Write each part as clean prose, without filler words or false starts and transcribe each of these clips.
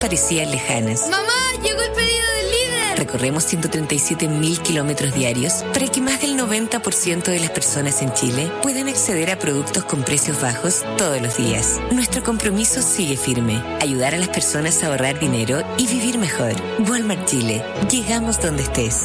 parecían lejanas. ¡Mamá! ¡Llegó el pedido del líder! Recorremos 137.000 kilómetros diarios para que más del 90% de las personas en Chile puedan acceder a productos con precios bajos todos los días. Nuestro compromiso sigue firme: ayudar a las personas a ahorrar dinero y vivir mejor. Walmart Chile. Llegamos donde estés.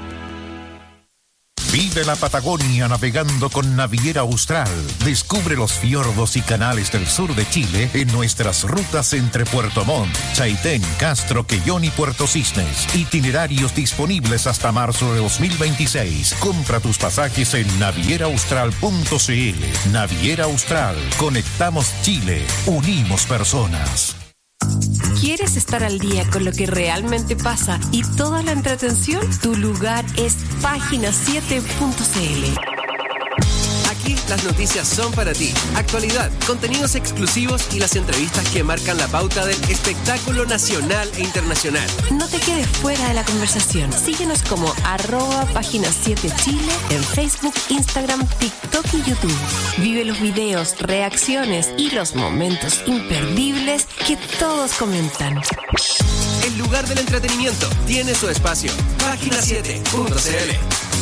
Vive la Patagonia navegando con Naviera Austral. Descubre los fiordos y canales del sur de Chile en nuestras rutas entre Puerto Montt, Chaitén, Castro, Quellón y Puerto Cisnes. Itinerarios disponibles hasta marzo de 2026. Compra tus pasajes en navieraaustral.cl. Naviera Austral. Conectamos Chile. Unimos personas. ¿Quieres estar al día con lo que realmente pasa y toda la entretención? Tu lugar es página7.cl. Aquí las noticias son para ti. Actualidad, contenidos exclusivos y las entrevistas que marcan la pauta del espectáculo nacional e internacional. No te quedes fuera de la conversación. Síguenos como @página7chile en Facebook, Instagram, TikTok y YouTube. Vive los videos, reacciones y los momentos imperdibles que todos comentan. El lugar del entretenimiento tiene su espacio. Página7.cl.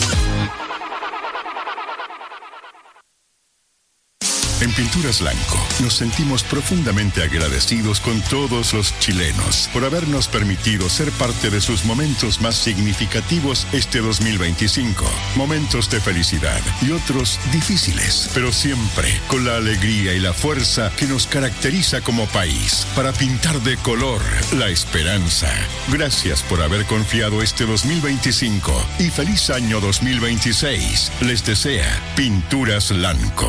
En Pinturas Lanco nos sentimos profundamente agradecidos con todos los chilenos por habernos permitido ser parte de sus momentos más significativos este 2025. Momentos de felicidad y otros difíciles, pero siempre con la alegría y la fuerza que nos caracteriza como país para pintar de color la esperanza. Gracias por haber confiado este 2025 y feliz año 2026. Les desea Pinturas Lanco.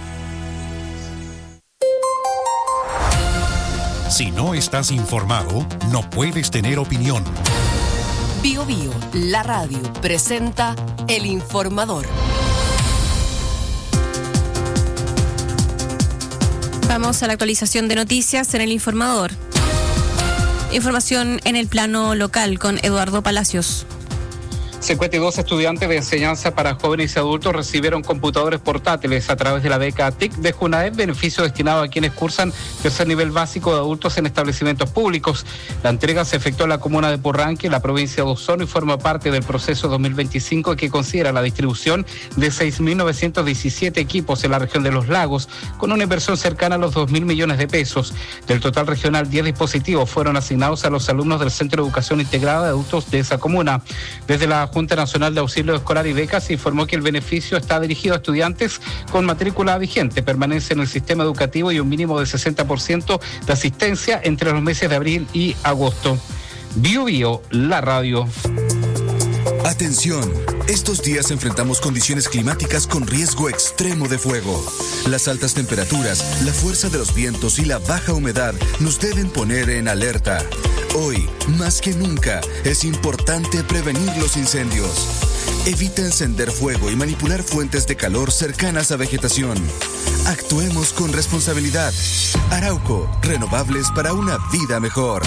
Si no estás informado, no puedes tener opinión. Bio Bio, la radio, presenta El Informador. Vamos a la actualización de noticias en El Informador. Información en el plano local con Eduardo Palacios. 52 estudiantes de enseñanza para jóvenes y adultos recibieron computadores portátiles a través de la beca TIC de Junaed, beneficio destinado a quienes cursan tercer nivel básico de adultos en establecimientos públicos. La entrega se efectuó en la comuna de Porranque, en la provincia de Osorno, y forma parte del proceso 2025 que considera la distribución de 6.917 equipos en la región de Los Lagos, con una inversión cercana a los 2.000 millones de pesos. Del total regional, 10 dispositivos fueron asignados a los alumnos del Centro de Educación Integrada de Adultos de esa comuna. Desde la Junta Nacional de Auxilio Escolar y Becas informó que el beneficio está dirigido a estudiantes con matrícula vigente, permanece en el sistema educativo y un mínimo de 60% de asistencia entre los meses de abril y agosto. Bio Bio, la radio. Atención, estos días enfrentamos condiciones climáticas con riesgo extremo de fuego. Las altas temperaturas, la fuerza de los vientos y la baja humedad nos deben poner en alerta. Hoy, más que nunca, es importante prevenir los incendios. Evita encender fuego y manipular fuentes de calor cercanas a vegetación. Actuemos con responsabilidad. Arauco, renovables para una vida mejor.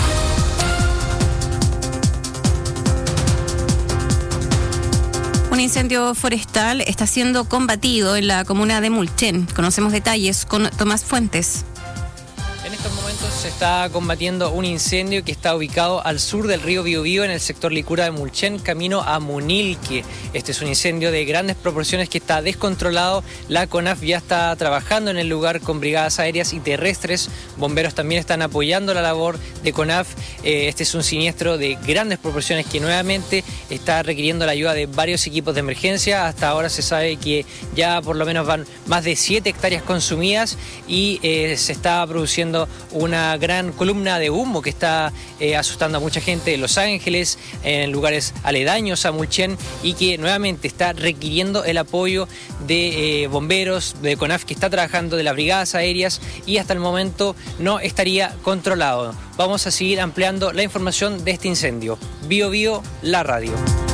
Un incendio forestal está siendo combatido en la comuna de Mulchen. Conocemos detalles con Tomás Fuentes. En estos momentos se está combatiendo un incendio que está ubicado al sur del río Biobío, en el sector Licura de Mulchen, camino a Munilque. Este es un incendio de grandes proporciones que está descontrolado. La CONAF ya está trabajando en el lugar con brigadas aéreas y terrestres. Bomberos también están apoyando la labor de CONAF. Este es un siniestro de grandes proporciones que nuevamente está requiriendo la ayuda de varios equipos de emergencia. Hasta ahora se sabe que ya por lo menos van más de 7 hectáreas consumidas y se está produciendo una gran columna de humo que está asustando a mucha gente en Los Ángeles, en lugares aledaños a Mulchen, y que nuevamente está requiriendo el apoyo de bomberos, de CONAF que está trabajando, de las brigadas aéreas, y hasta el momento no estaría controlado. Vamos a seguir ampliando la información de este incendio. Bio Bio, la radio.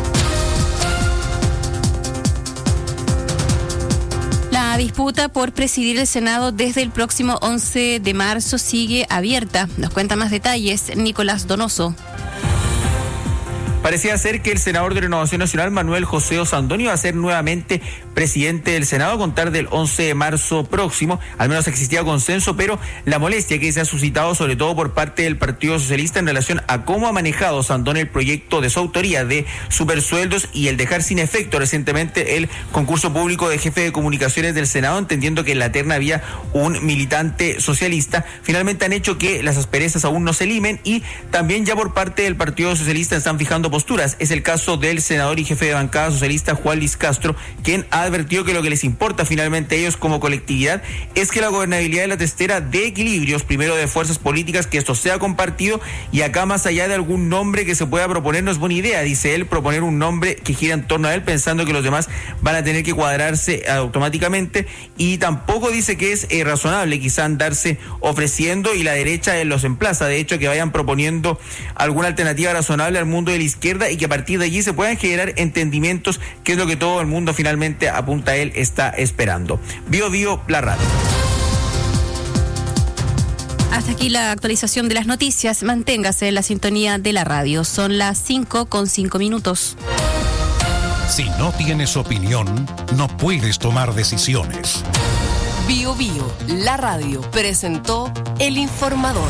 La disputa por presidir el Senado desde el próximo 11 de marzo sigue abierta. Nos cuenta más detalles Nicolás Donoso. parecía ser que el senador de Renovación Nacional, Manuel José Osandón, iba a ser nuevamente presidente del Senado a contar del 11 de marzo próximo. Al menos existía consenso, pero la molestia que se ha suscitado sobre todo por parte del Partido Socialista en relación a cómo ha manejado Osandón el proyecto de su autoría de supersueldos y el dejar sin efecto recientemente el concurso público de jefe de comunicaciones del Senado, entendiendo que en la terna había un militante socialista, finalmente han hecho que las asperezas aún no se limen y también ya por parte del Partido Socialista están fijando posturas. Es el caso del senador y jefe de bancada socialista Juan Luis Castro, quien ha advertido que lo que les importa finalmente a ellos como colectividad es que la gobernabilidad de la testera dé equilibrios, primero de fuerzas políticas, que esto sea compartido, y acá más allá de algún nombre que se pueda proponer no es buena idea, dice él, proponer un nombre que gira en torno a él pensando que los demás van a tener que cuadrarse automáticamente, y tampoco dice que es razonable quizá andarse ofreciendo y la derecha los emplaza, de hecho, que vayan proponiendo alguna alternativa razonable al mundo de la izquierda y que a partir de allí se puedan generar entendimientos, que es lo que todo el mundo finalmente apunta a él está esperando. Bio Bio, la radio. Hasta aquí la actualización de las noticias. Manténgase en la sintonía de la radio. Son las 5:05. Si no tienes opinión, no puedes tomar decisiones. Bio Bio, la radio, presentó El Informador.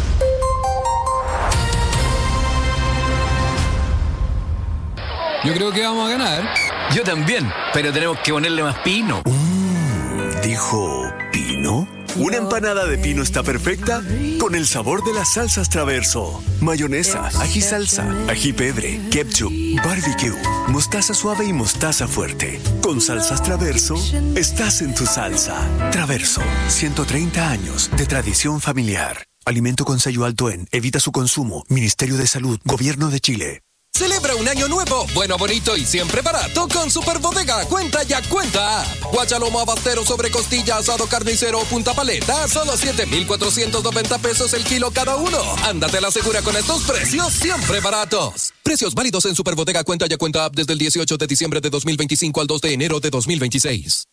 Yo creo que vamos a ganar. Yo también, pero tenemos que ponerle más pino. ¿Dijo pino? Una empanada de pino está perfecta con el sabor de las salsas Traverso. Mayonesa, ají salsa, ají pebre, ketchup, barbecue, mostaza suave y mostaza fuerte. Con salsas Traverso, estás en tu salsa. Traverso, 130 años de tradición familiar. Alimento con sello alto en, evita su consumo. Ministerio de Salud, Gobierno de Chile. Celebra un año nuevo, bueno, bonito y siempre barato con Super Bodega. Cuenta ya, cuenta. Guachalomo abastero sobre costilla, asado carnicero o punta paleta, solo 7,490 pesos el kilo cada uno. Ándate a la segura con estos precios siempre baratos. Precios válidos en Super Bodega Cuenta ya, cuenta app desde el 18 de diciembre de 2025 al 2 de enero de 2026.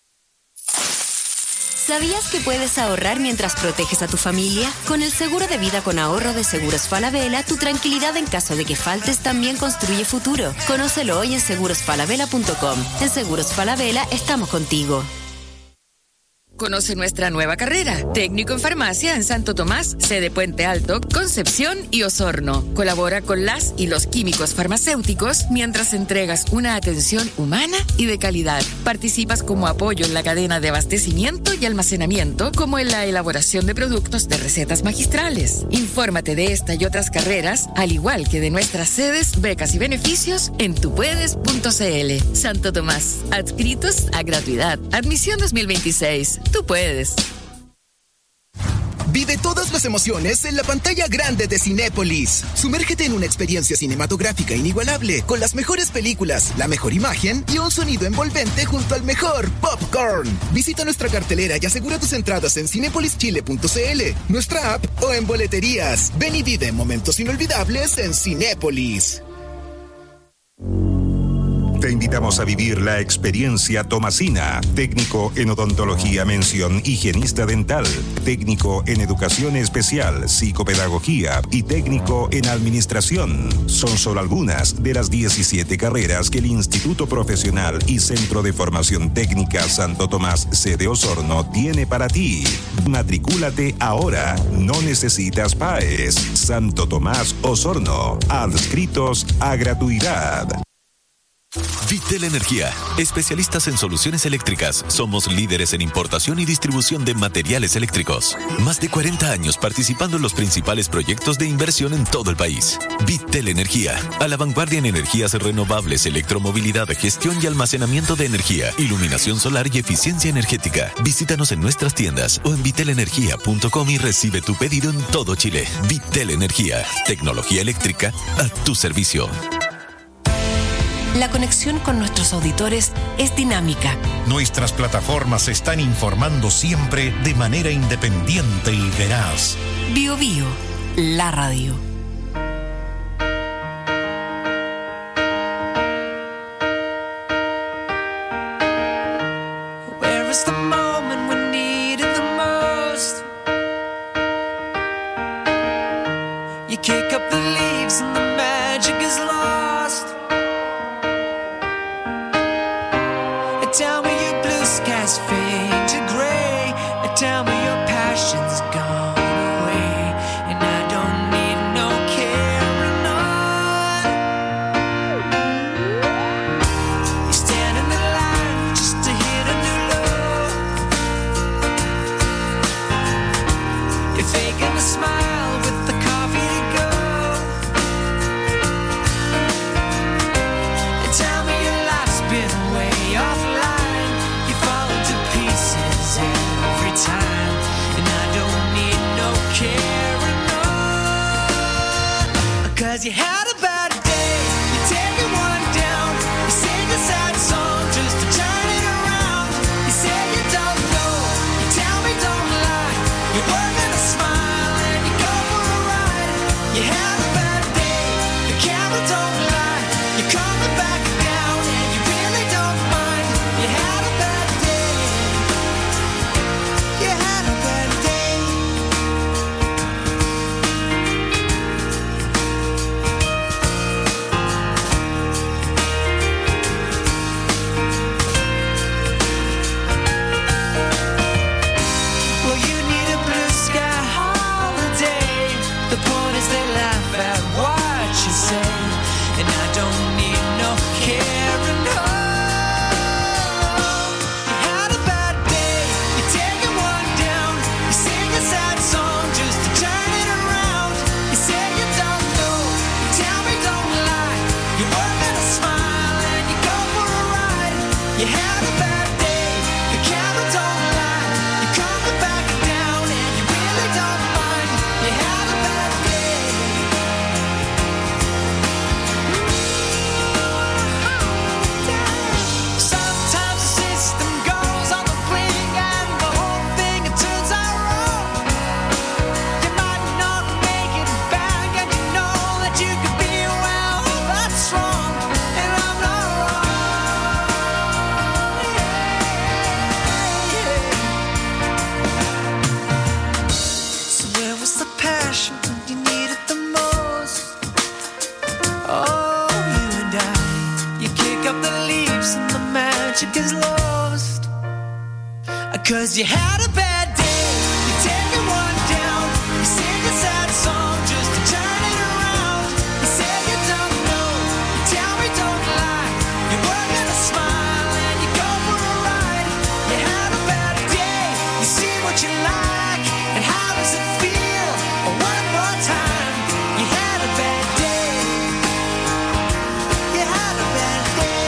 ¿Sabías que puedes ahorrar mientras proteges a tu familia? Con el seguro de vida con ahorro de Seguros Falabella, tu tranquilidad en caso de que faltes también construye futuro. Conócelo hoy en segurosfalabella.com. En Seguros Falabella estamos contigo. Conoce nuestra nueva carrera, técnico en farmacia en Santo Tomás, sede Puente Alto, Concepción y Osorno. Colabora con las y los químicos farmacéuticos mientras entregas una atención humana y de calidad. Participas como apoyo en la cadena de abastecimiento y almacenamiento, como en la elaboración de productos de recetas magistrales. Infórmate de esta y otras carreras, al igual que de nuestras sedes, becas y beneficios en tupuedes.cl. Santo Tomás, adscritos a gratuidad. Admisión 2026. Tú puedes. Vive todas las emociones en la pantalla grande de Cinépolis. Sumérgete en una experiencia cinematográfica inigualable con las mejores películas, la mejor imagen y un sonido envolvente junto al mejor popcorn. Visita nuestra cartelera y asegura tus entradas en cinepolischile.cl, nuestra app o en boleterías. Ven y vive momentos inolvidables en Cinépolis. Te invitamos a vivir la experiencia Tomasina, técnico en odontología mención higienista dental, técnico en educación especial, psicopedagogía y técnico en administración. Son solo algunas de las 17 carreras que el Instituto Profesional y Centro de Formación Técnica Santo Tomás, sede Osorno, tiene para ti. Matricúlate ahora, no necesitas PAES. Santo Tomás Osorno, adscritos a gratuidad. Vitel Energía, especialistas en soluciones eléctricas. Somos líderes en importación y distribución de materiales eléctricos. Más de 40 años participando en los principales proyectos de inversión en todo el país. Vitel Energía, a la vanguardia en energías renovables, electromovilidad, gestión y almacenamiento de energía, iluminación solar y eficiencia energética. Visítanos en nuestras tiendas o en vitelenergia.com y recibe tu pedido en todo Chile. Vitel Energía, tecnología eléctrica a tu servicio. La conexión con nuestros auditores es dinámica. Nuestras plataformas están informando siempre de manera independiente y veraz. Bio Bio, la radio. Where is the moment we need it the most? You can't kick up the leaves and the magic is lost. Tell me your blue skies fade to gray. Tell me your passion's gone away, and I don't need no carrying on. You stand in the line just to hit a new low. You're faking a smile with the coffee to go. And tell me your life's been way offline. You fall into pieces every time, and I don't need no carrying on. 'Cause you had a bad day, you're taking one down. You sing a sad song just to turn it around. You say you don't know, you tell me don't lie. You're working a smile and you go for a ride. You had a bad day, the camera don't lie. You're coming back down and you really don't mind. You had a bad day. You had a bad day. Well, you need a blue sky holiday. The point is they laugh at what you say, and I don't need no carrying on. You had a bad day, you're taking one down. You sing a sad song just to turn it around. You say you don't know, you tell me don't lie. You're working a smile and you go for a ride. You had a bad day, the camera don't lie. You're coming back down and you really don't mind. You had a bad day. Sometimes the system goes on the blink and the whole thing it turns out wrong. You might not make it back and you know that you could be well, that's wrong, and I'm not wrong. So where was the passion when you needed the most? Oh, you and I, you kick up the leaves and the magic is lost. 'Cause you had a bad day, you're taking one down. You sing a sad song just to turn it around. You say you don't know, you tell me don't lie. You're working a smile and you go for a ride. You had a bad day, you see what you like, and how does it feel? One more time, you had a bad day. You had a bad day.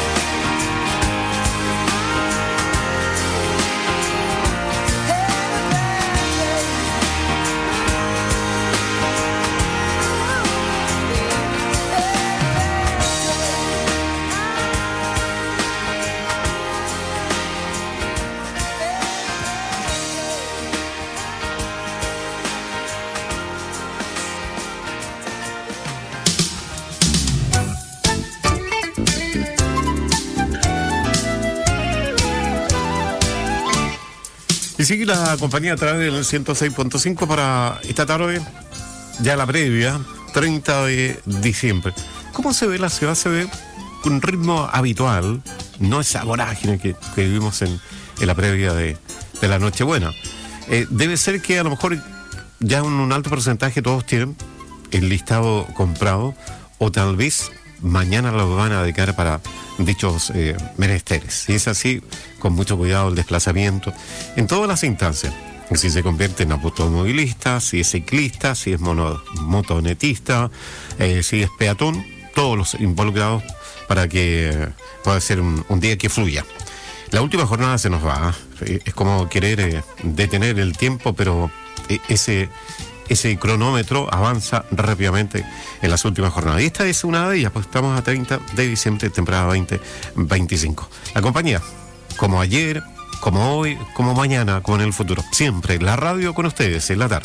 Y sigue la compañía a través del 106.5 para esta tarde, ya la previa, 30 de diciembre. ¿Cómo se ve la ciudad? Se ve con un ritmo habitual, no esa vorágine que vivimos en la previa de la Nochebuena. Debe ser que a lo mejor ya un alto porcentaje todos tienen el listado comprado, o tal vez mañana lo van a dedicar para dichos menesteres. Si es así, con mucho cuidado el desplazamiento en todas las instancias. Si se convierte en automovilista, si es ciclista, si es motonetista, si es peatón, todos los involucrados para que pueda ser un día que fluya. La última jornada se nos va, es como querer detener el tiempo, pero ese cronómetro avanza rápidamente en las últimas jornadas. Y esta es una de ellas, pues estamos a 30 de diciembre, temporada 2025. La compañía, como ayer, como hoy, como mañana, como en el futuro. Siempre la radio con ustedes en la tarde.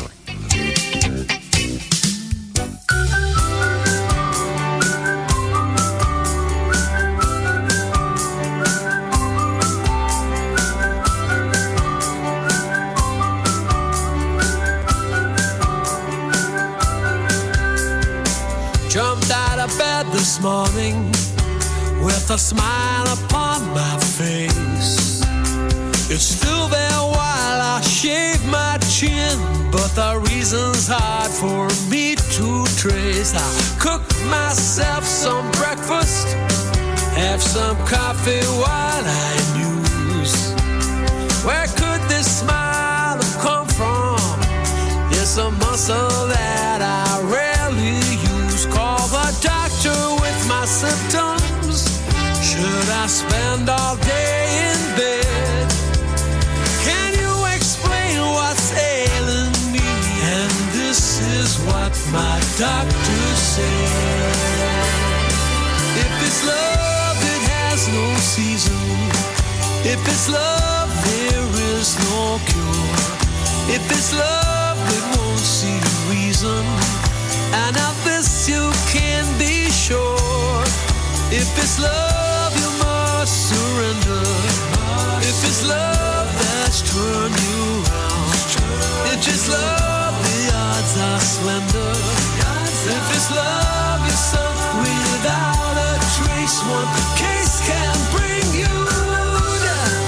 jumped out of bed this morning with a smile upon my face. It's still there while I shave my chin, but the reason's hard for me to trace. I cook myself some breakfast, have some coffee while I muse. Where could this smile have come from? It's a muscle that I rarely use. Call the doctor with my symptoms. Should I spend all day in bed? Can you explain what's ailing me? And this is what my doctor said. If it's love, it has no season. If it's love, there is no cure. If it's love, it won't see reason. And of this you can be sure. If it's love, you must surrender. If it's love that's turned you round, if it's love, the odds are slender. If it's love, you're sunk without a trace. One case can bring you down.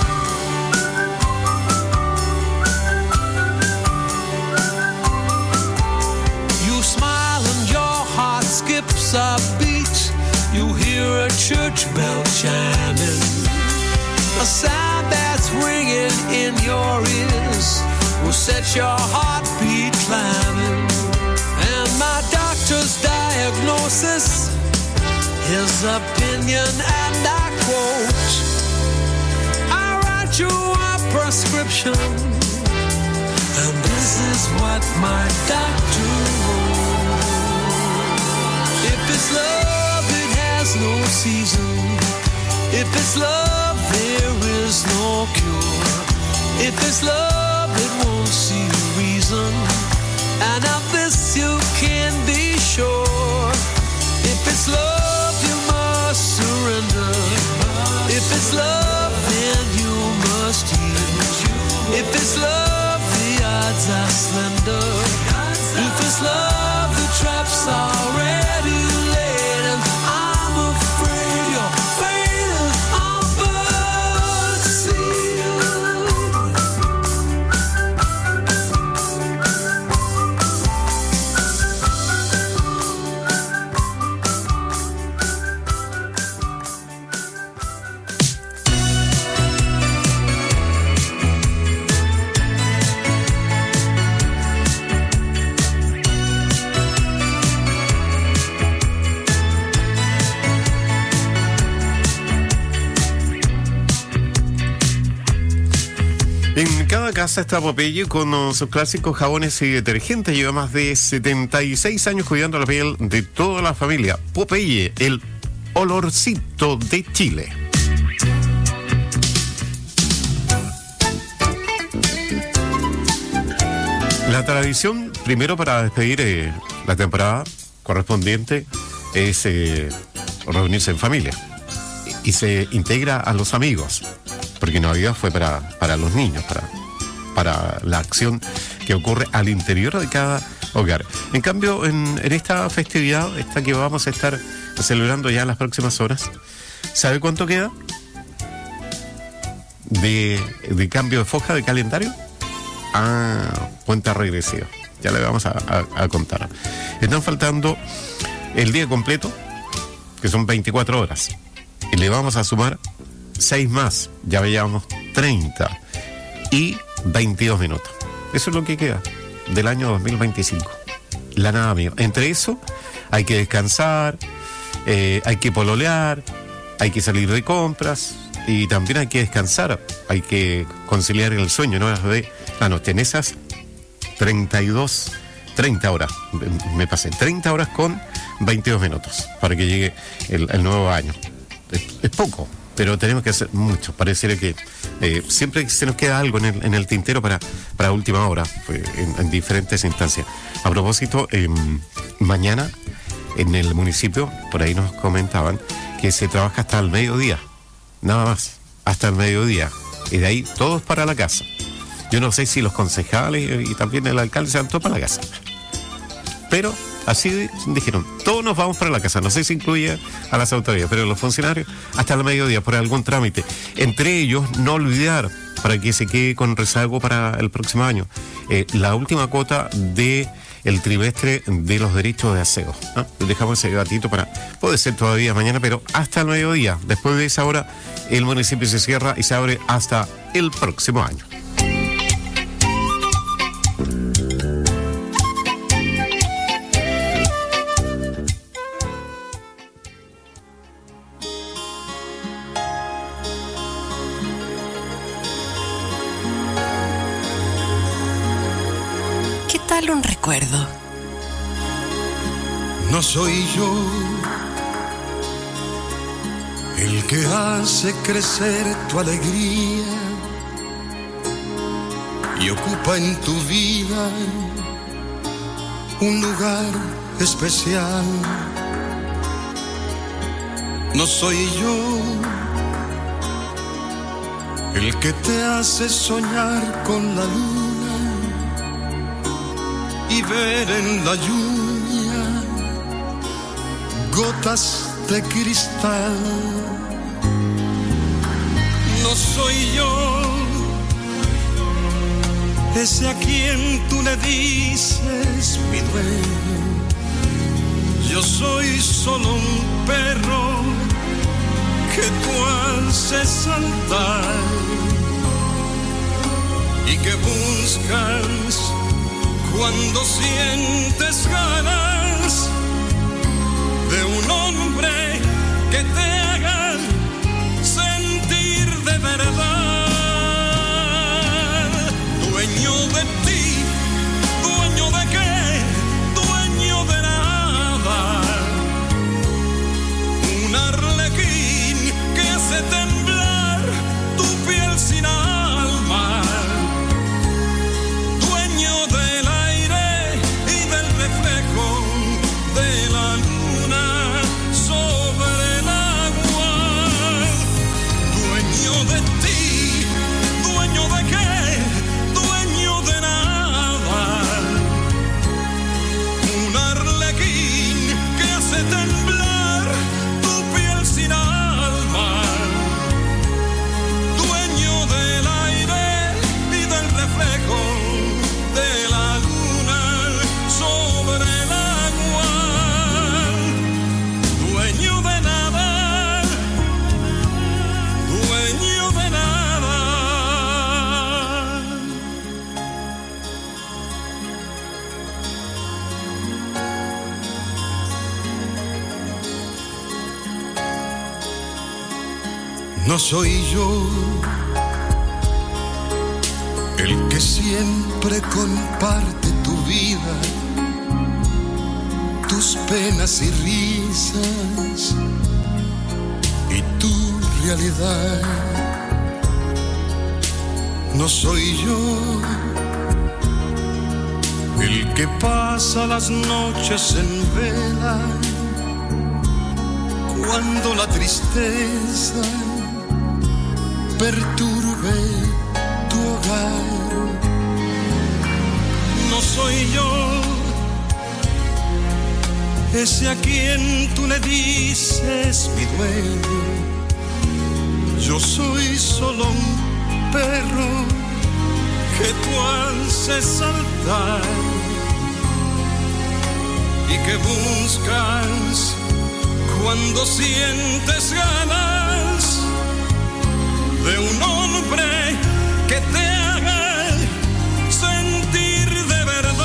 You smile and your heart skips a beat. You hear a church bell chiming, a sound that's ringing in your ears will set your heartbeat climbing. And my doctor's diagnosis, his opinion, and I quote, I write you a prescription, and this is what my doctor wrote. If it's love, it has no season. If it's love, there is no cure. If it's love, it won't see reason. And of this you can be sure. If it's love, you must surrender. If it's love, then you must yield. If it's love, the odds are slender. If it's love, the trap's already laid. And I'm afraid you're fading on but sealed. En cada casa está Popeye con sus clásicos jabones y detergentes. Lleva más de 76 años cuidando la piel de toda la familia. Popeye, el olorcito de Chile. La tradición, primero para despedir la temporada correspondiente, es reunirse en familia. Y se integra a los amigos, porque Navidad fue para los niños, para la acción que ocurre al interior de cada hogar. En cambio, en esta festividad, esta que vamos a estar celebrando ya en las próximas horas, ¿sabe cuánto queda de cambio de foja de calendario? Cuenta regresiva. Ya le vamos a contar. Están faltando el día completo, que son 24 horas. Y le vamos a sumar 6 más. Ya veíamos 30 y 22 minutos. Eso es lo que queda del año 2025. La nada mío. Entre eso hay que descansar, hay que pololear, hay que salir de compras y también hay que descansar. Hay que conciliar el sueño, ¿no? De la noche. En esas 30 horas, me pasé 30 horas con 22 minutos para que llegue el nuevo año. Es poco, pero tenemos que hacer mucho. Pareciera que siempre se nos queda algo en el tintero para última hora, en diferentes instancias. A propósito, mañana en el municipio, por ahí nos comentaban que se trabaja hasta el mediodía, nada más, hasta el mediodía, y de ahí todos para la casa. Yo no sé si los concejales y también el alcalde se van todos para la casa, pero Así dijeron, todos nos vamos para la casa. No sé si incluye a las autoridades, pero los funcionarios hasta el mediodía por algún trámite. Entre ellos, no olvidar, para que se quede con rezago para el próximo año, la última cuota de el trimestre de los derechos de aseo, ¿no? Dejamos ese gatito para, puede ser todavía mañana, pero hasta el mediodía. Después de esa hora, el municipio se cierra y se abre hasta el próximo año. Un recuerdo. No soy yo el que hace crecer tu alegría y ocupa en tu vida un lugar especial. No soy yo el que te hace soñar con la luna y ver en la lluvia gotas de cristal. No soy yo ese a quien tú le dices mi dueño. Yo soy solo un perro que tú haces saltar y que buscas cuando sientes ganas de un hombre que te haga sentir de verdad. Dueño de ti, dueño de qué, dueño de nada. Un arlequín que hace temblar tu piel sin alma. Dueño de de la luna sobre el agua. Dueño de ti, dueño de qué, dueño de nada. Un arlequín que hace temblar tu piel sin alma. Dueño del aire y del reflejo de la luna sobre el agua. Dueño de nada, dueño de nada. No soy yo el que siempre comparte tu vida, tus penas y risas y tu realidad. No soy yo el que pasa las noches en vela cuando la tristeza perturbe tu hogar. No soy yo ese a quien tú le dices mi dueño. Yo soy solo un perro que tú haces saltar y que buscas cuando sientes ganas de un hombre que te haga sentir de verdad.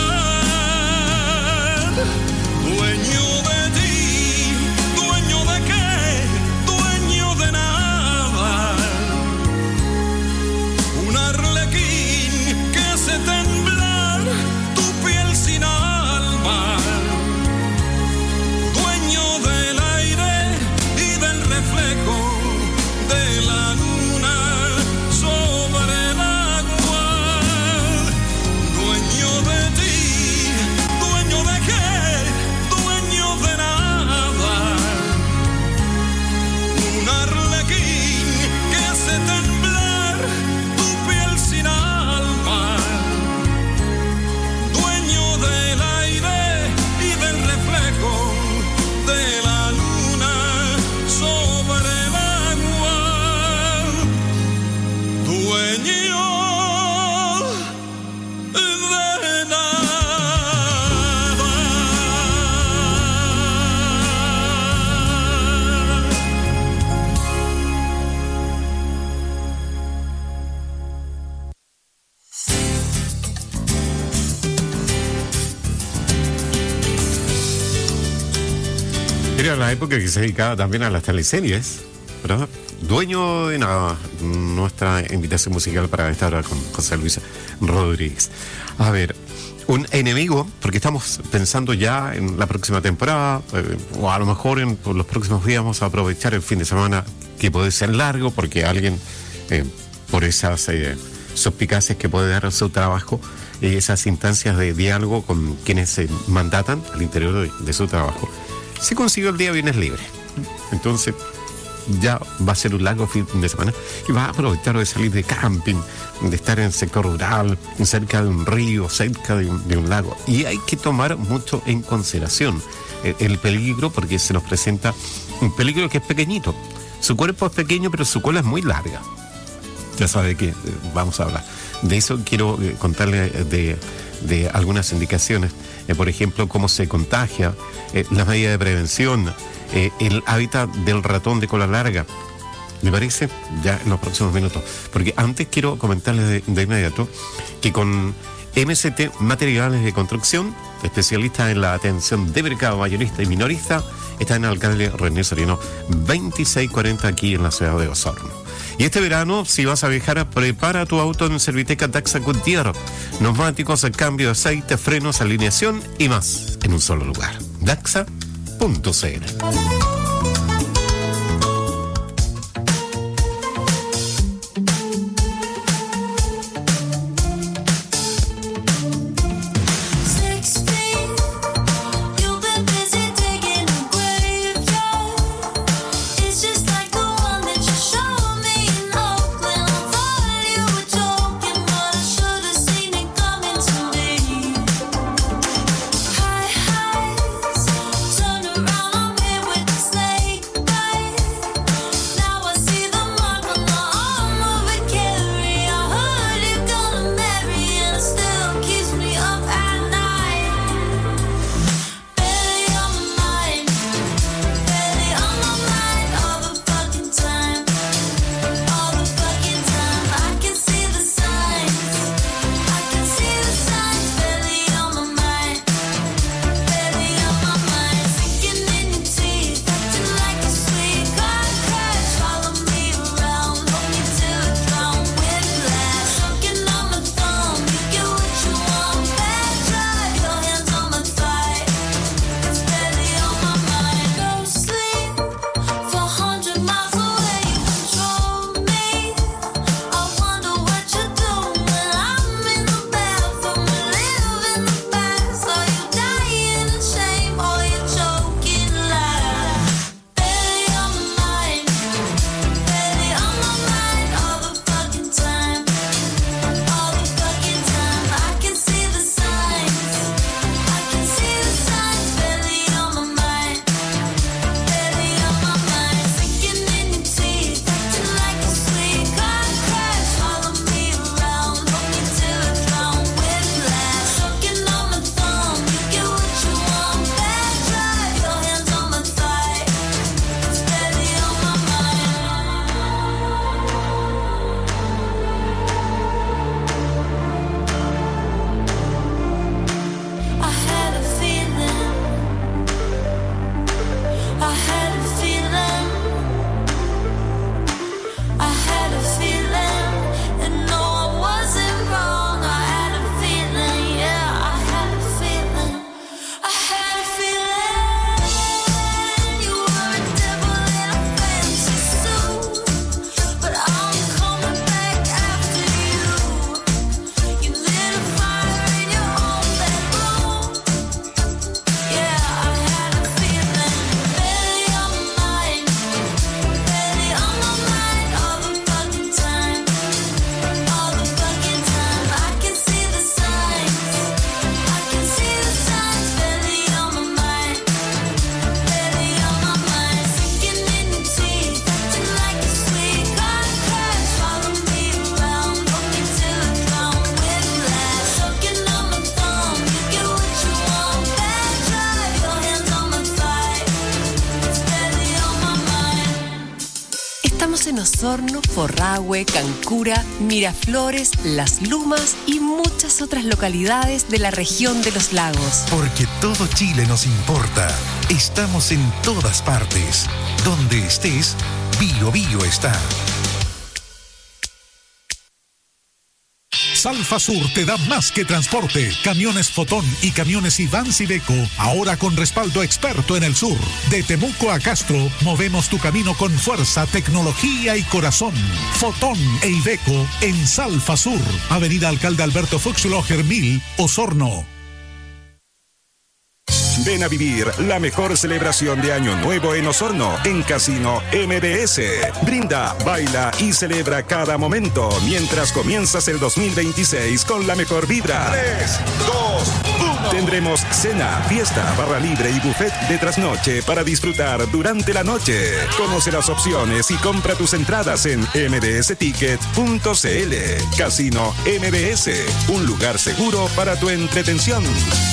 Dueño de ti, dueño de qué, dueño de nada. Un arlequín que hace temblar tu piel sin alma. Dueño del aire y del reflejo de la luna. Era la época que se dedicaba también a las teleseries, ¿verdad? Dueño de nuestra invitación musical para esta hora con José Luis Rodríguez. A ver, un enemigo, porque estamos pensando ya en la próxima temporada, o a lo mejor por los próximos días vamos a aprovechar el fin de semana, que puede ser largo, porque alguien, por esas suspicacias que puede dar a su trabajo, esas instancias de diálogo con quienes se mandatan al interior de su trabajo, se consiguió el día viernes libre. Entonces ya va a ser un largo fin de semana y va a aprovechar de salir de camping, de estar en el sector rural, cerca de un río, cerca de un lago. Y hay que tomar mucho en consideración el peligro, porque se nos presenta un peligro que es pequeñito. Su cuerpo es pequeño, pero su cola es muy larga. Ya sabe que vamos a hablar. De eso quiero contarle de algunas indicaciones. Por ejemplo, cómo se contagia, las medidas de prevención, el hábitat del ratón de cola larga. ¿Me parece? Ya en los próximos minutos. Porque antes quiero comentarles de inmediato que con MCT Materiales de Construcción, especialista en la atención de mercado mayorista y minorista, está en el alcalde René Soriano 2640 aquí en la ciudad de Osorno. Y este verano, si vas a viajar, prepara tu auto en Serviteca Daxa Goodyear. Neumáticos, cambio de aceite, frenos, alineación y más en un solo lugar. Daxa.cl. Turn around, I'm here with the Estamos en Osorno, Forrahue, Cancura, Miraflores, Las Lumas y muchas otras localidades de la región de los lagos. Porque todo Chile nos importa. Estamos en todas partes. Donde estés, Bio Bio está. Salfa Sur te da más que transporte. Camiones Fotón y camiones Ivans Iveco, ahora con respaldo experto en el sur. De Temuco a Castro, movemos tu camino con fuerza, tecnología y corazón. Fotón e Iveco en Salfa Sur, Avenida Alcalde Alberto Fuchsloger 1000, Osorno. Ven a vivir la mejor celebración de Año Nuevo en Osorno, en Casino MBS. Brinda, baila y celebra cada momento mientras comienzas el 2026 con la mejor vibra. 3, 2, 1. Tendremos cena, fiesta, barra libre y buffet de trasnoche para disfrutar durante la noche. Conoce las opciones y compra tus entradas en mbsticket.cl. Casino MBS, un lugar seguro para tu entretención.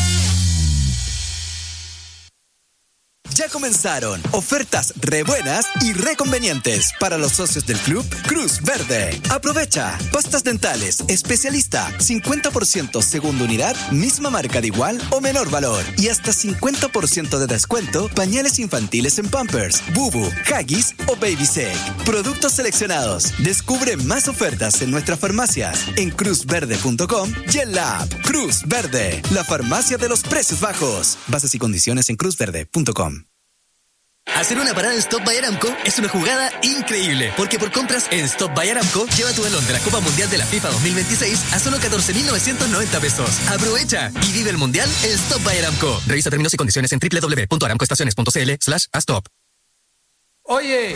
Ya comenzaron ofertas re buenas y re convenientes para los socios del club Cruz Verde. Aprovecha pastas dentales especialista 50% segunda unidad, misma marca de igual o menor valor y hasta 50% de descuento pañales infantiles en Pampers, Bubu, Huggies o Baby Sec. Productos seleccionados. Descubre más ofertas en nuestras farmacias en cruzverde.com y en la app Cruz Verde, la farmacia de los precios bajos. Bases y condiciones en cruzverde.com. Hacer una parada en Stop by Aramco es una jugada increíble, porque por compras en Stop by Aramco, lleva tu balón de la Copa Mundial de la FIFA 2026 a solo 14.990 pesos. Aprovecha y vive el Mundial en Stop by Aramco. Revisa términos y condiciones en www.aramcoestaciones.cl/stop. Oye.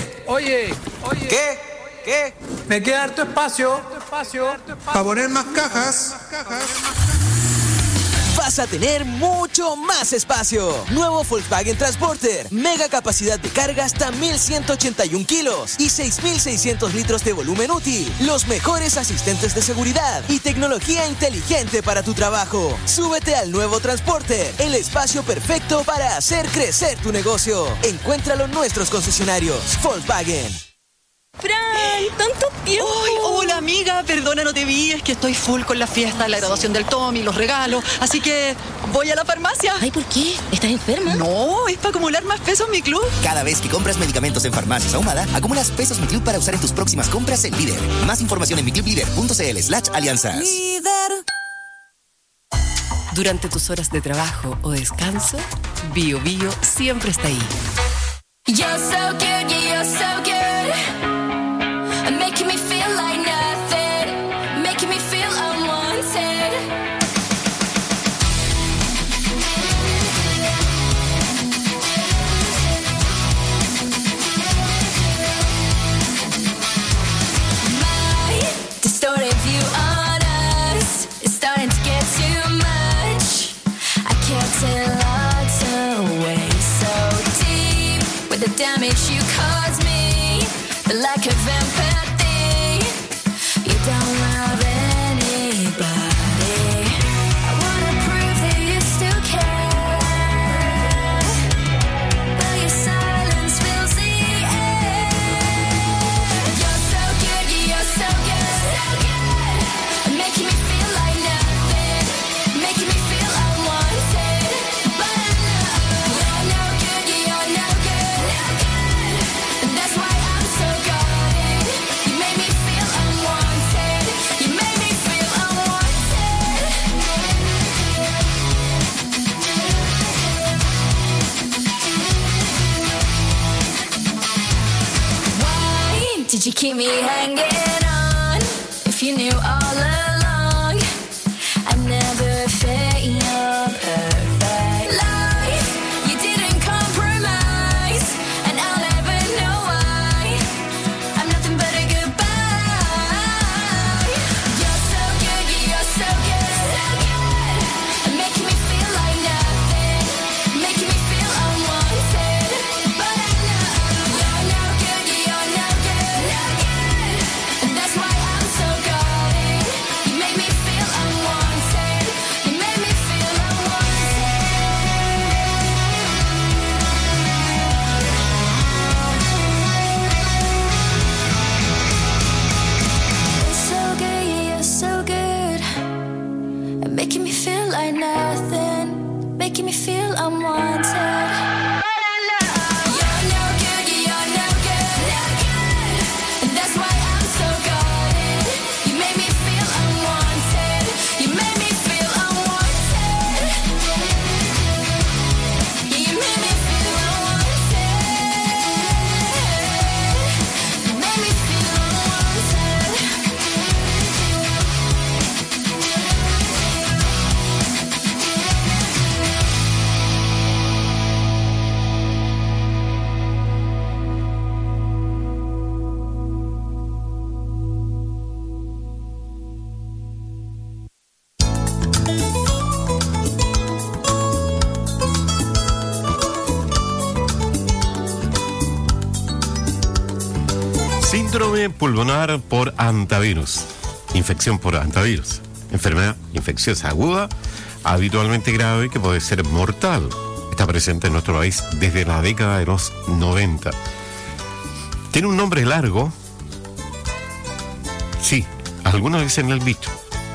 ¿Qué? Me queda harto espacio para poner más cajas. Vas a tener mucho más espacio. Nuevo Volkswagen Transporter. Mega capacidad de carga hasta 1.181 kilos y 6.600 litros de volumen útil. Los mejores asistentes de seguridad y tecnología inteligente para tu trabajo. Súbete al nuevo Transporter, el espacio perfecto para hacer crecer tu negocio. Encuéntralo en nuestros concesionarios. Volkswagen. Fran, tanto tiempo. ¡Ay, hola amiga! Perdona, no te vi, es que estoy full con la fiesta, la graduación del Tommy, los regalos, así que voy a la farmacia. Ay, ¿por qué? ¿Estás enferma? No, es para acumular más pesos en mi club. Cada vez que compras medicamentos en Farmacias Ahumada, acumulas pesos Mi Club para usar en tus próximas compras en Líder. Más información en miclublíder.cl/alianzas. Líder. Durante tus horas de trabajo o descanso, Bio Bio siempre está ahí. You're so good, you're so good. Making me feel like nothing. Making me feel unwanted. My distorted view on us is starting to get too much. I kept it locked away so deep with the damage you caused me, the lack of empathy. You don't love anybody. I wanna prove that you still care, but your silence fills the air. You're so good, you're so good, so good. Making me feel like nothing, making me feel unwanted. But I know you're no good, you're no good, and that's why I'm so guarded. You made me feel unwanted, you made me feel unwanted. Why did you keep me hanging on? If you knew all along I'd never fit your perfect life. You didn't compromise, and I'll never know why. I'm nothing but a goodbye. You're so good, you're so good, so good. Making me feel like nothing, making me feel unwanted. But I know you're no good, you're no good, no good. And that's why I'm so guarded. Síndrome pulmonar por hantavirus. Infección por hantavirus. Enfermedad infecciosa aguda, habitualmente grave, que puede ser mortal. Está presente en nuestro país desde la década de los 90. Tiene un nombre largo. Sí, algunos dicen el bicho.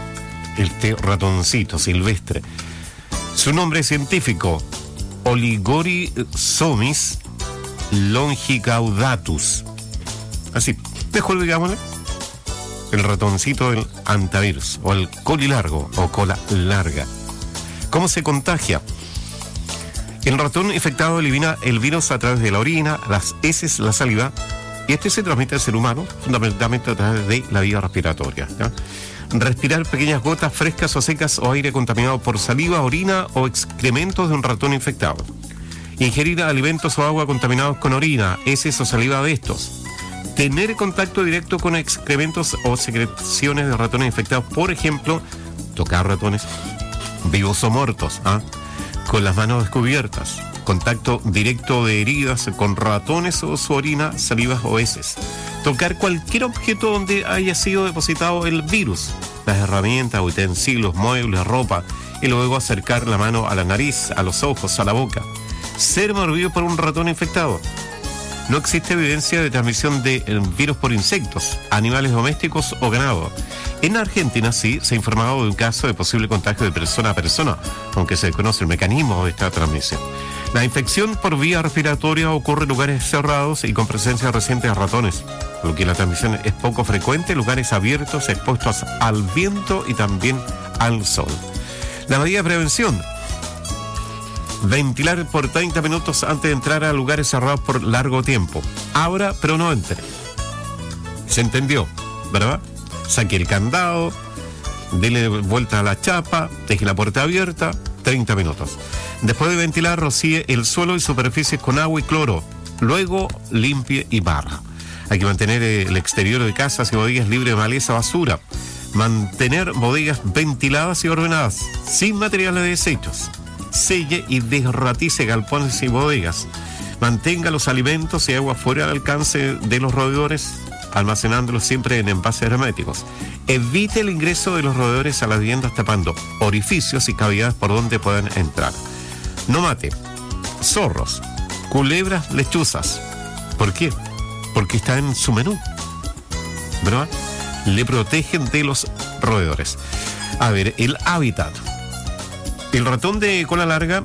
Ratoncito silvestre. Su nombre científico, Oligorhizomys longicaudatus. Así, mejor digámosle, el ratoncito del hantavirus, o el colilargo, o cola larga. ¿Cómo se contagia? El ratón infectado elimina el virus a través de la orina, las heces, la saliva, y este se transmite al ser humano, fundamentalmente a través de la vía respiratoria, ¿ya? Respirar pequeñas gotas frescas o secas o aire contaminado por saliva, orina o excrementos de un ratón infectado. Ingerir alimentos o agua contaminados con orina, heces o saliva de estos. Tener contacto directo con excrementos o secreciones de ratones infectados, por ejemplo, tocar ratones vivos o muertos, con las manos descubiertas, contacto directo de heridas con ratones o su orina, salivas o heces. Tocar cualquier objeto donde haya sido depositado el virus, las herramientas, utensilios, muebles, ropa, y luego acercar la mano a la nariz, a los ojos, a la boca. Ser mordido por un ratón infectado. No existe evidencia de transmisión de virus por insectos, animales domésticos o ganado. En Argentina sí se ha informado de un caso de posible contagio de persona a persona, aunque se desconoce el mecanismo de esta transmisión. La infección por vía respiratoria ocurre en lugares cerrados y con presencia reciente de ratones, por lo que la transmisión es poco frecuente en lugares abiertos, expuestos al viento y también al sol. La medida de prevención: ventilar por 30 minutos antes de entrar a lugares cerrados por largo tiempo. Abra, pero no entre. ¿Se entendió? ¿Verdad? Saque el candado, dele vuelta a la chapa, deje la puerta abierta, 30 minutos. Después de ventilar, rocíe el suelo y superficies con agua y cloro. Luego, limpie y barra. Hay que mantener el exterior de casas y bodegas libre de maleza, basura. Mantener bodegas ventiladas y ordenadas, sin materiales de desechos. Selle y desratice galpones y bodegas. Mantenga los alimentos y agua fuera del alcance de los roedores, almacenándolos siempre en envases herméticos. Evite el ingreso de los roedores a las viviendas tapando orificios y cavidades por donde puedan entrar. No mate zorros, culebras, lechuzas. ¿Por qué? Porque está en su menú, ¿verdad? Le protegen de los roedores. A ver, el hábitat. El ratón de cola larga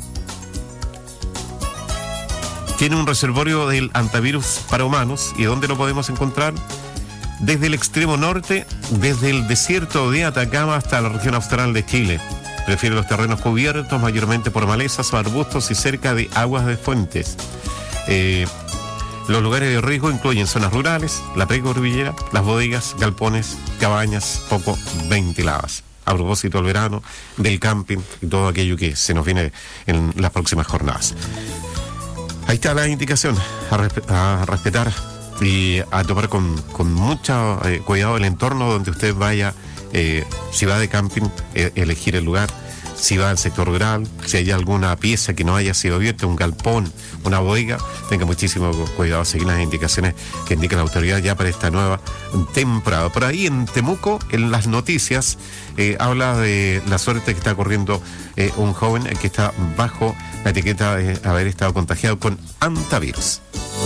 tiene un reservorio del hantavirus para humanos. ¿Y dónde lo podemos encontrar? Desde el extremo norte, desde el desierto de Atacama hasta la región austral de Chile. Prefiere los terrenos cubiertos, mayormente por malezas o arbustos y cerca de aguas de fuentes. Los lugares de riesgo incluyen zonas rurales, la precordillera, las bodegas, galpones, cabañas poco ventiladas. A propósito del verano, del camping y todo aquello que se nos viene en las próximas jornadas. Ahí está la indicación a respetar y a tomar con mucho cuidado el entorno donde usted vaya. Si va de camping, elegir el lugar. Si va al sector rural, si hay alguna pieza que no haya sido abierta, un galpón, una bodega, tenga muchísimo cuidado a seguir las indicaciones que indica la autoridad ya para esta nueva temporada. Por ahí en Temuco, en las noticias, habla de la suerte que está corriendo un joven que está bajo la etiqueta de haber estado contagiado con hantavirus.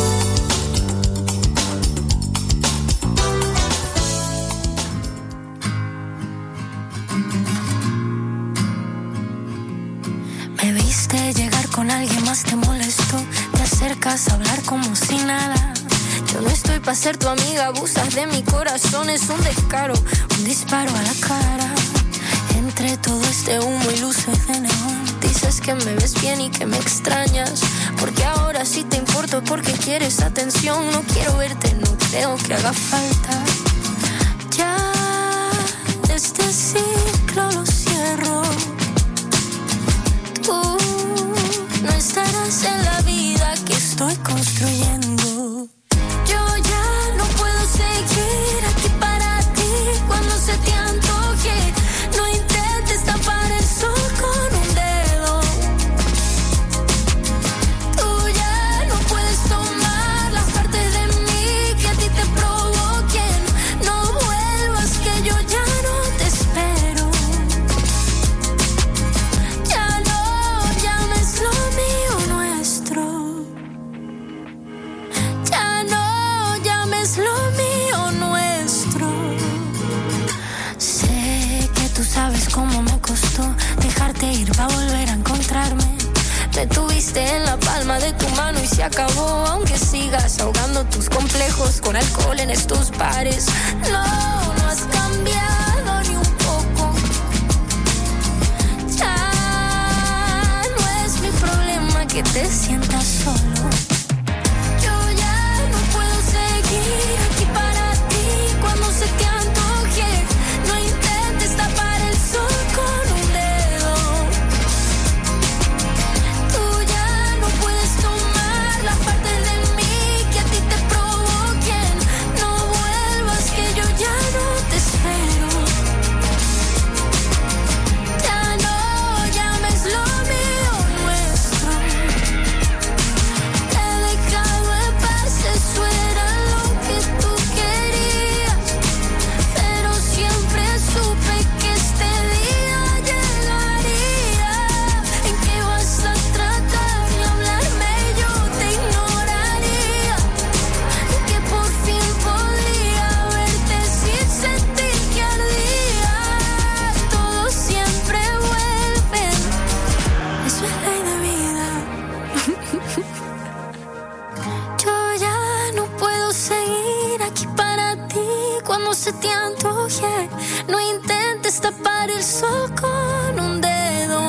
Te molesto, te acercas a hablar como si nada. Yo no estoy para ser tu amiga, abusas de mi corazón, es un descaro, un disparo a la cara. Entre todo este humo y luces de neón, dices que me ves bien y que me extrañas, porque ahora sí te importo, porque quieres atención. No quiero verte, no creo que haga falta. Ya este ciclo lo cierro. Tú no estarás en la vida que estoy construyendo. Yo ya no puedo seguir aquí para ti cuando se te antoje. No intentes tapar el sol con un dedo. Tú ya no puedes tomar las partes de mí que a ti te provocan. esté en la palma de tu mano y se acabó. Aunque sigas ahogando tus complejos con alcohol en estos bares. No has cambiado ni un poco. Ya no es mi problema que te sientas solo. Yo ya no puedo seguir aquí para ti cuando se te antoje. No intentes tapar el sol con un dedo. Tú ya no puedes tomar las partes de mí que a ti te provoquen. No vuelvas que yo ya no te espero. Ya no llames lo mío nuestro. Te he dejado en paz, eso era lo que tú querías. Pero siempre supe que este día llegaría en que vas a tratar de hablarme, yo te ignoraría. En que por fin podría verte sin sentir que ardía. Todo siempre vuelve, eso es ley de vida. Yo ya no puedo seguir aquí para ti cuando se te antoje. No intentes tapar el sol con un dedo.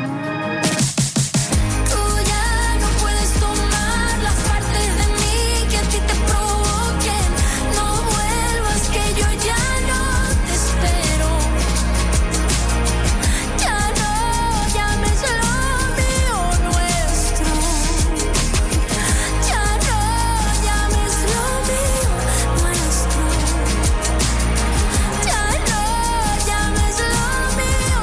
Tú ya no puedes tomar las partes de mí que a ti te provoquen. No vuelvas que yo ya no te espero. Ya no llames lo mío nuestro. Ya no llames lo mío nuestro. Ya no llames lo mío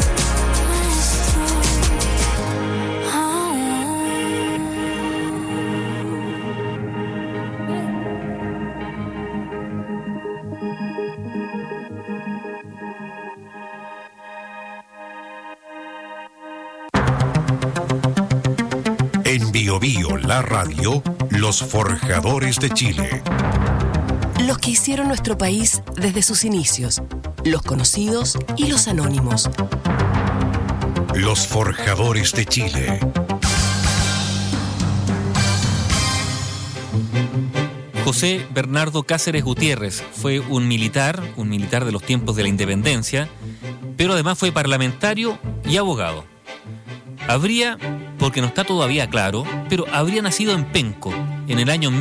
En Bio Bio, la radio, los forjadores de Chile. Los que hicieron nuestro país desde sus inicios, los conocidos y los anónimos. Los forjadores de Chile. José Bernardo Cáceres Gutiérrez fue un militar de los tiempos de la independencia, pero además fue parlamentario y abogado. Habría, porque no está todavía claro, pero habría nacido en Penco en el año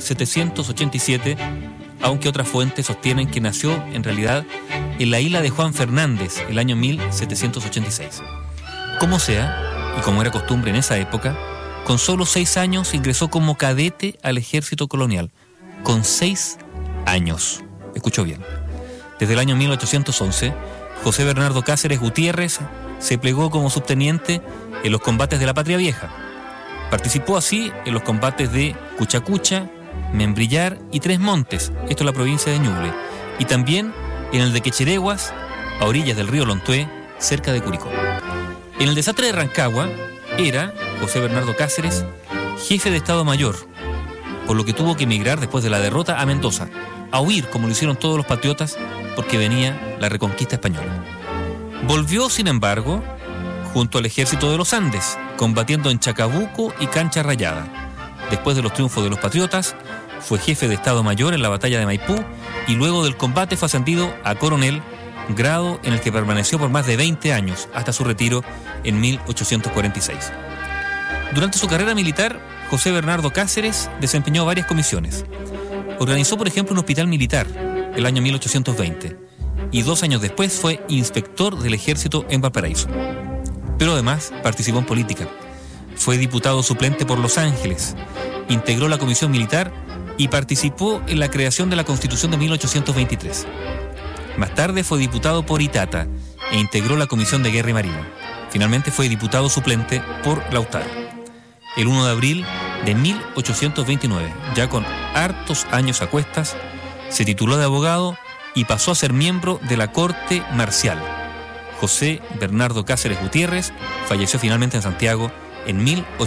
1787, aunque otras fuentes sostienen que nació en realidad en la isla de Juan Fernández el año 1786. Como sea, y como era costumbre en esa época, con solo 6 años ingresó como cadete al ejército colonial. Con 6 años. Escuchó bien. Desde el año 1811, José Bernardo Cáceres Gutiérrez se plegó como subteniente en los combates de la Patria Vieja. Participó así en los combates de Cuchacucha, Membrillar y Tres Montes, esto es la provincia de Ñuble, y también en el de Quechereguas, a orillas del río Lontué, cerca de Curicó. En el desastre de Rancagua era José Bernardo Cáceres jefe de Estado Mayor, por lo que tuvo que emigrar después de la derrota a Mendoza, a huir como lo hicieron todos los patriotas porque venía la reconquista española. Volvió, sin embargo, junto al ejército de los Andes, combatiendo en Chacabuco y Cancha Rayada. Después de los triunfos de los patriotas, fue jefe de Estado Mayor en la batalla de Maipú y luego del combate fue ascendido a coronel, grado en el que permaneció por más de 20 años hasta su retiro en 1846. Durante su carrera militar, José Bernardo Cáceres desempeñó varias comisiones. Organizó, por ejemplo, un hospital militar el año 1820 y 2 años después fue inspector del ejército en Valparaíso. Pero además participó en política. Fue diputado suplente por Los Ángeles, integró la comisión militar y participó en la creación de la Constitución de 1823. Más tarde fue diputado por Itata e integró la Comisión de Guerra y Marina. Finalmente fue diputado suplente por Lautaro. El 1 de abril de 1829, ya con hartos años a cuestas, se tituló de abogado y pasó a ser miembro de la Corte Marcial. José Bernardo Cáceres Gutiérrez falleció finalmente en Santiago en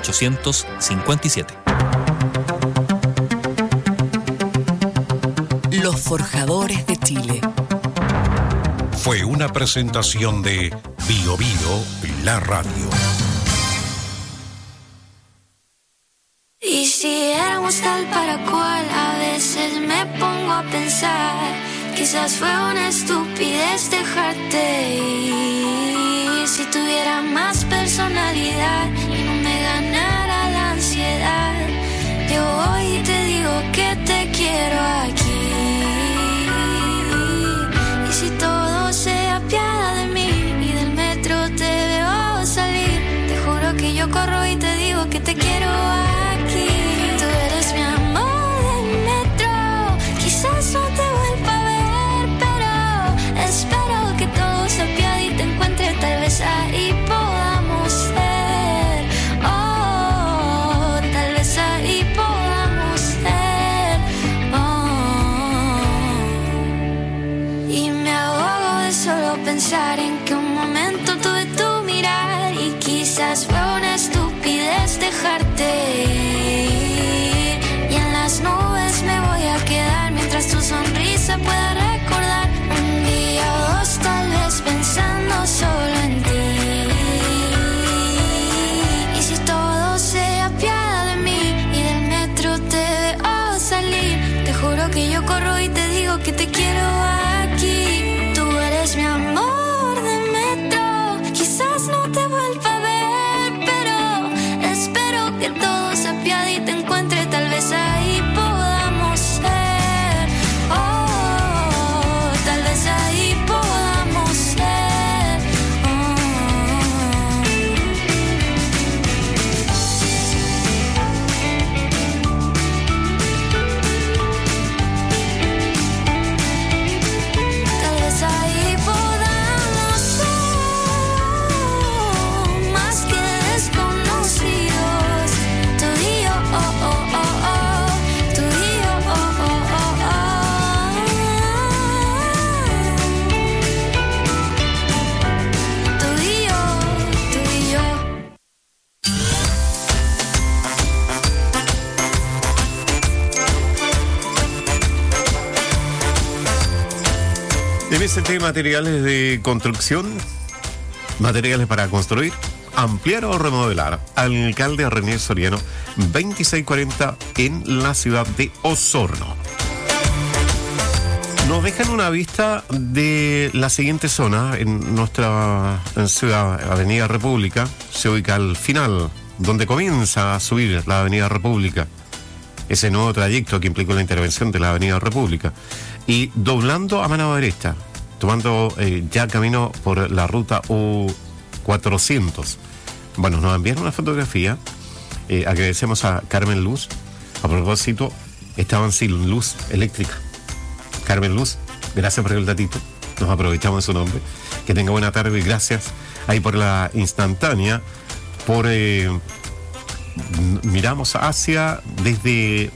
1857. Los forjadores de Chile. Fue una presentación de Bio Bio, la radio. si éramos tal para cual, a veces me pongo a pensar, quizás fue una estupidez dejarte ir. Si tuviera más personalidad y no me ganara la ansiedad, yo hoy te digo que te quiero aquí. Y si todo se apiada de mí y del metro te veo salir, te juro que yo corro y te digo que te quiero aquí. Tú eres mi amor del metro, quizás no te vuelva a ver, pero espero que todo se apiade y te encuentre, tal vez ahí podamos ser. Oh, tal vez ahí podamos ser. Oh. Y me ahogo de solo pensar en que un momento tuve tu mirar y quizás fue una estupidez dejarte ir. Y en las nubes me voy a quedar mientras tu sonrisa pueda recordar un día o dos, tal vez pensando solo en ti. Y si todo se apiada de mí y del metro te veo salir, te juro que yo corro y te digo que te quiero aquí. Tú eres mi amor de metro, quizás no te vuelva a ver, pero espero que todo se apiade y te encuentre, tal vez ahí podamos ser. Oh, tal vez ahí podamos ser. Tal vez ahí podamos ser más que desconocidos. Tú y yo, oh, oh, oh, oh. Tú y yo, oh, oh, oh, oh. Tú y yo, tú y yo. MST Materiales de Construcción, materiales para construir, ampliar o remodelar. Alcalde René Soriano, 2640 en la ciudad de Osorno. Nos dejan una vista de la siguiente zona en nuestra ciudad. Avenida República se ubica al final, donde comienza a subir la Avenida República. Ese nuevo trayecto que implicó la intervención de la Avenida República. Y doblando a mano derecha, tomando ya camino por la ruta U400. Bueno, nos enviaron una fotografía. Agradecemos a Carmen Luz. A propósito, estaban sin luz eléctrica. Carmen Luz, gracias por el datito. Nos aprovechamos de su nombre. Que tenga buena tarde y gracias ahí por la instantánea. Por miramos hacia desde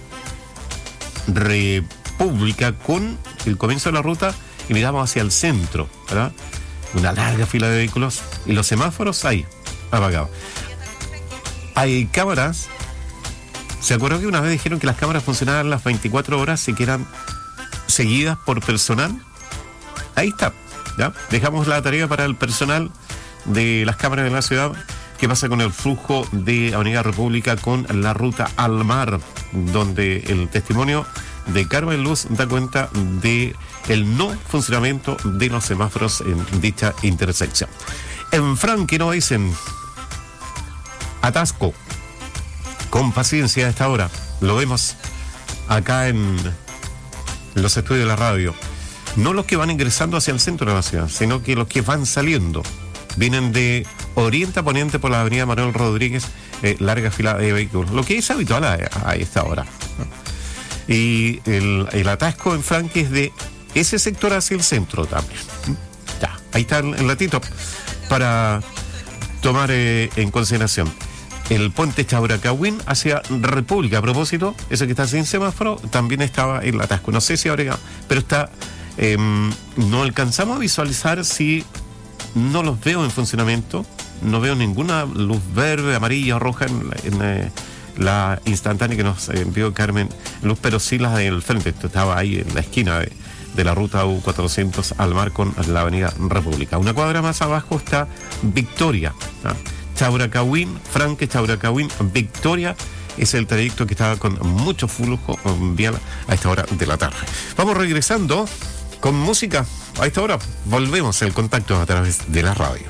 República con el comienzo de la ruta y miramos hacia el centro, ¿verdad? Una larga fila de vehículos y los semáforos ahí, apagados. Hay cámaras. ¿Se acuerdan que una vez dijeron que las cámaras funcionaban las 24 horas y que eran seguidas por personal? Ahí está, ¿ya? Dejamos la tarea para el personal de las cámaras de la ciudad. ¿Qué pasa con el flujo de Avenida República con la ruta al mar? Donde el testimonio de Carmen Luz da cuenta de el no funcionamiento de los semáforos en dicha intersección. En Franque nos dicen atasco. Con paciencia a esta hora. Lo vemos acá en los estudios de la radio. No los que van ingresando hacia el centro de la ciudad, sino que los que van saliendo. Vienen de oriente a poniente por la avenida Manuel Rodríguez, larga fila de vehículos. Lo que es habitual a esta hora, ¿no? Y el atasco en Franque es de ese sector hacia el centro también. Ya, ahí está el latito para tomar en consideración. El puente Chauracahuín hacia República, a propósito, ese que está sin semáforo, también estaba el atasco. No sé si ahora, pero está, no alcanzamos a visualizar si no los veo en funcionamiento. No veo ninguna luz verde, amarilla o roja en la instantánea que nos envió Carmen Luz, pero sí las del frente. Esto estaba ahí en la esquina de la ruta U400 al mar con la avenida República. Una cuadra más abajo está Victoria, ¿no? Chauracahuín, Franque, Chauracahuín, Victoria, es el trayecto que está con mucho flujo vial a esta hora de la tarde. Vamos regresando con música. A esta hora volvemos el contacto a través de la radio.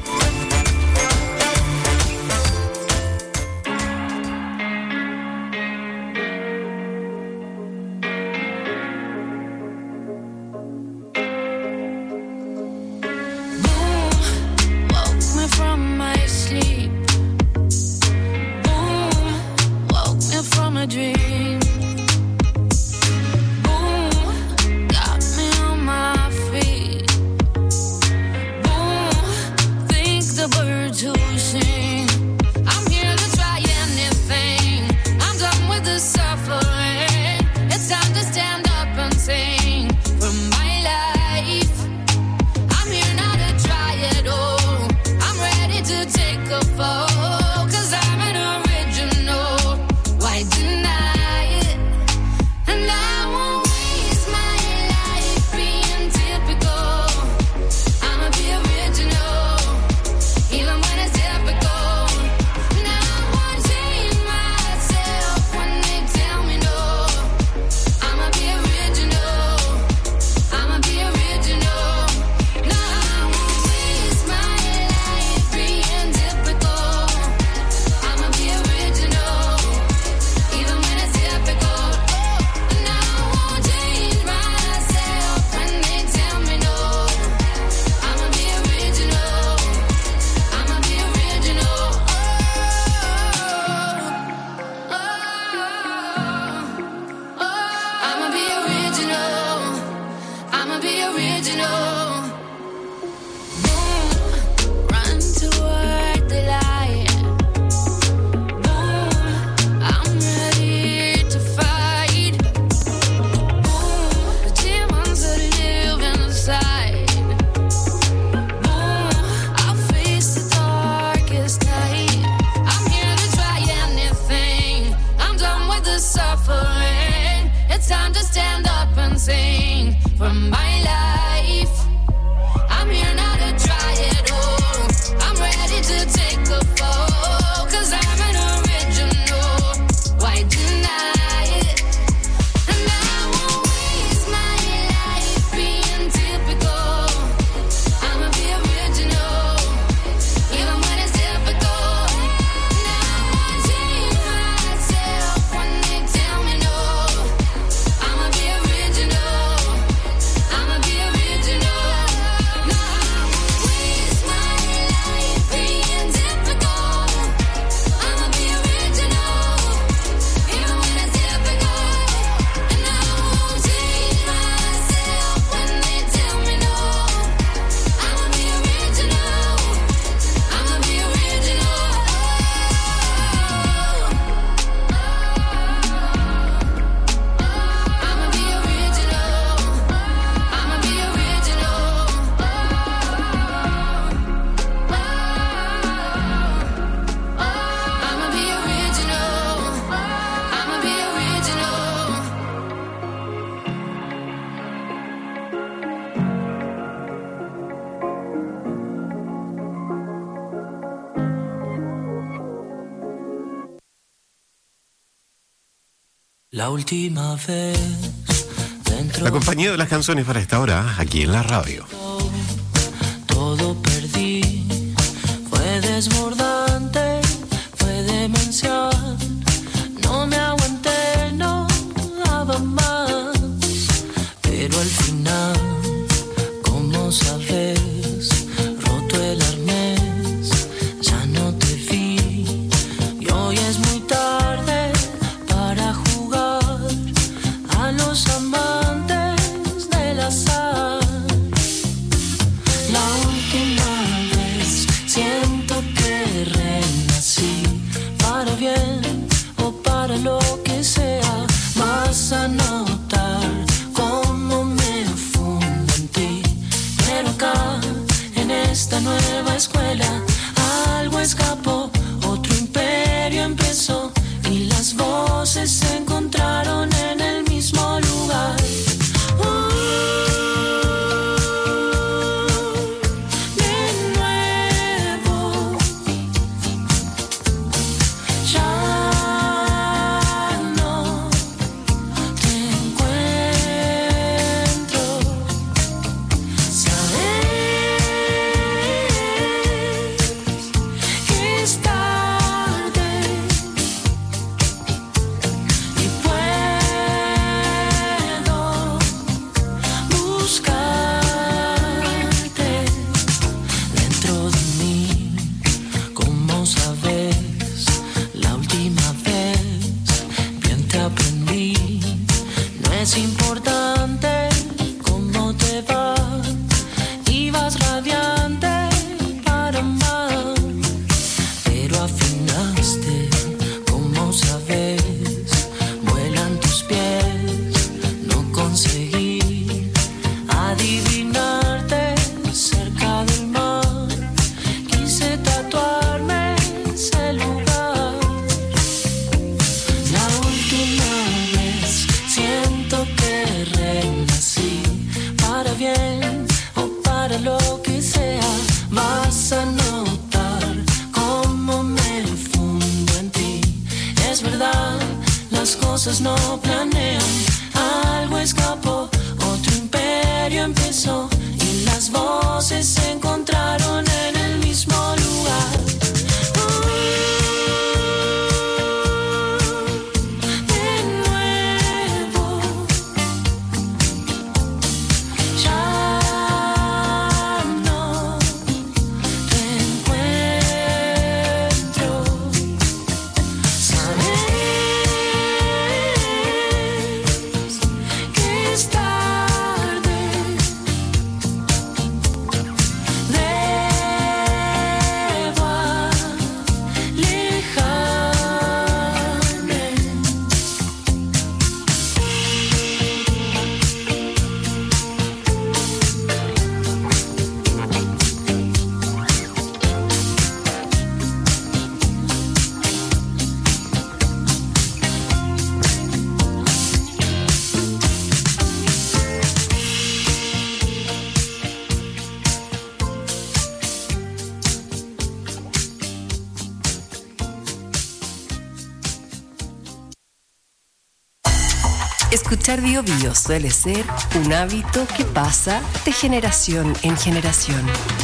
La última vez dentro La compañía de las canciones para esta hora, aquí en la radio. todo perdí, fue desbordante, fue demencial, no me aguanté, no daba más, pero al final, como sabes, roto el arnés, ya no te vi, y hoy es muy tarde para jugar a los amantes del azar. La última vez siento que es importante cómo te va. Ibas radiante para amar, pero afinaste, como sabes, vuelan tus pies. No conseguí adivinarte cerca del mar. Quise tatuarme ese lugar. La última vez siento que renací, para bien o para lo que sea. Vas a notar cómo me fundo en ti. Es verdad, las cosas no planean. Algo escapó, otro imperio empezó, y las voces se encontraron en el mismo lugar. De nuevo, ya no te encuentro. Sabes que es tarde. Debo alejarme. Escuchar Bio Bio suele ser un hábito que pasa de generación en generación.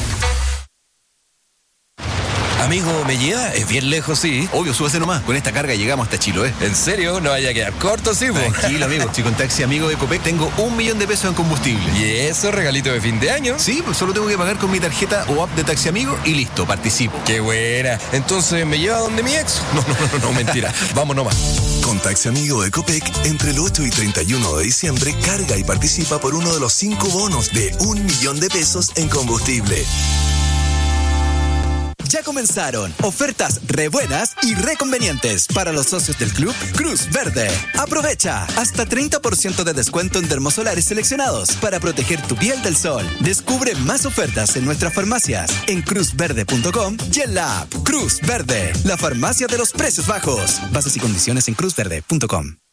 Amigo, ¿me lleva? Es bien lejos, sí. Obvio, súbase nomás. Con esta carga llegamos hasta Chiloé. ¿En serio? No vaya a quedar corto, sí, po. Tranquilo, amigo. Si con Taxi Amigo de Copec tengo 1 millón de pesos en combustible. ¿Y eso, regalito de fin de año? Sí, pues solo tengo que pagar con mi tarjeta o app de Taxi Amigo y listo, participo. ¡Qué buena! Entonces, ¿me lleva donde mi ex? No, mentira. Vamos nomás. Con Taxi Amigo de Copec, entre el 8 y 31 de diciembre, carga y participa por uno de los 5 bonos de 1 millón de pesos en combustible. Ya comenzaron ofertas re buenas y re convenientes para los socios del club Cruz Verde. Aprovecha hasta 30% de descuento en termosolares seleccionados para proteger tu piel del sol. Descubre más ofertas en nuestras farmacias en cruzverde.com y en la app Cruz Verde, la farmacia de los precios bajos. Bases y condiciones en cruzverde.com.